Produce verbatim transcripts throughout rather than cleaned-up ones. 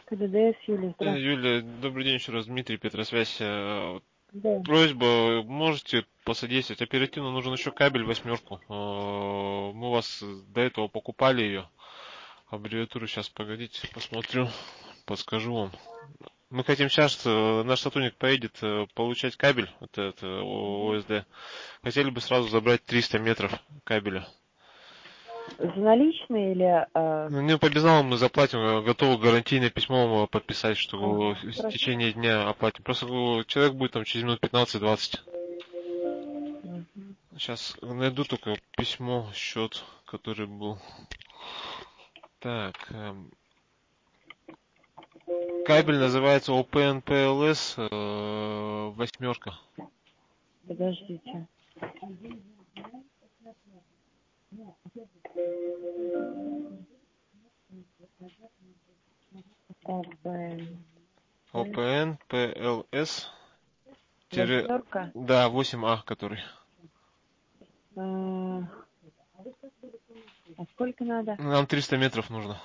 КДДС, Юлия, Э, здравствуйте. Юлия, добрый день еще раз, Дмитрий, Петросвязь. Э, Да. Просьба, можете посодействовать? Оперативно нужен еще кабель восьмерку. Э, Мы у вас до этого покупали ее. Аббревиатуру сейчас, погодите, посмотрю, подскажу вам. Мы хотим сейчас, э, наш сотрудник поедет э, получать кабель, вот этот э, О С Д. Хотели бы сразу забрать триста метров кабеля. За наличные или... а, Ну, не по безналу мы заплатим, э, готовы гарантийное письмо подписать, что Ага, в хорошо. течение дня оплатим. Просто э, человек будет там через минут пятнадцать-двадцать. Мгм. Сейчас найду только письмо, счет, который был. Так, эм, кабель называется О П Н П Л С э, восьмерка. Подождите. ОПН. О П Н П Л С тире, Восьмерка. да, восемь А, который. А а сколько надо? Нам триста метров нужно.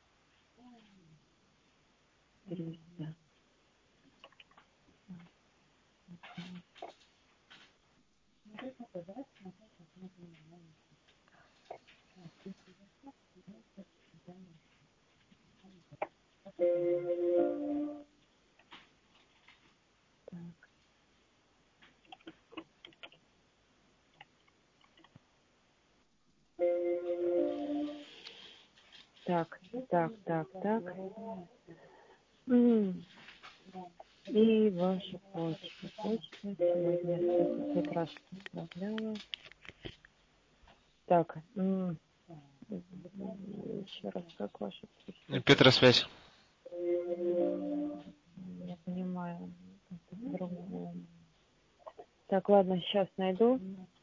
триста. Так, так, так, так. М. И ваша почта. Почта сегодня я хоть раз отправляла. Так, м, еще раз, как ваша почта? Петросвязь. Я понимаю, как-то по-другому. Так, ладно, сейчас найду.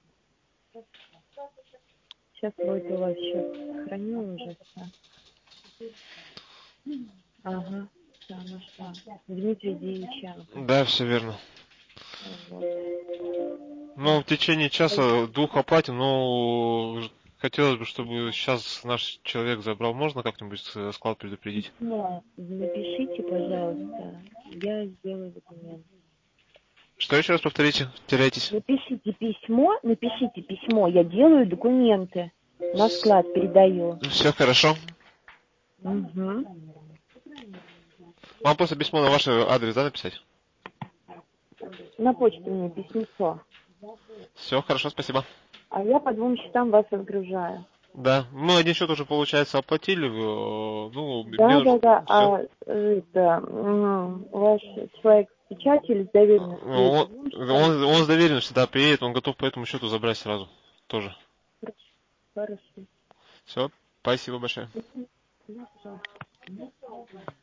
Сейчас будет у вас счет. Храню уже все. Ага, все, нашла. Дмитрий Дьяченко. Да, все верно. Вот. Ну, в течение часа двух оплатим, но хотелось бы, чтобы сейчас наш человек забрал. Можно как-нибудь э, склад предупредить? Письмо напишите, пожалуйста. Я сделаю документ. Что еще раз повторите? Теряйтесь. Напишите письмо, напишите письмо. Я делаю документы. На склад передаю. Все хорошо. Угу. Вам просто письмо на ваш адрес, да, написать? На почту мне письмецо. Все хорошо, спасибо. А я по двум счетам вас разгружаю. Да, мы один счет уже, получается, оплатили. э, Ну, мне Да, да, нужно... да. Все. А это м, ваш человек печатель с доверенностью Он, приедет по двум счетам? он, он с доверенностью, да, приедет, он готов по этому счету забрать сразу. Тоже. Хорошо. Хорошо. Все, спасибо большое. Да, пожалуйста.